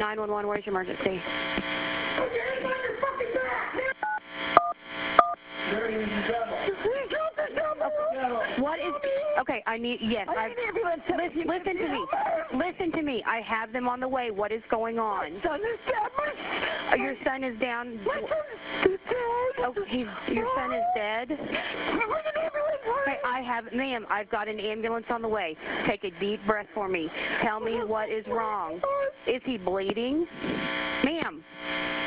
911, where's your emergency? What is, okay, I need, yes, listen to me. Listen to me. I have them on the way. What is going on? My son is dead. Your son is down. My son is dead. Oh, your son is dead? Okay, I have, ma'am, I've got an ambulance on the way. Take a deep breath for me. Tell me what is wrong. Is he bleeding? Ma'am.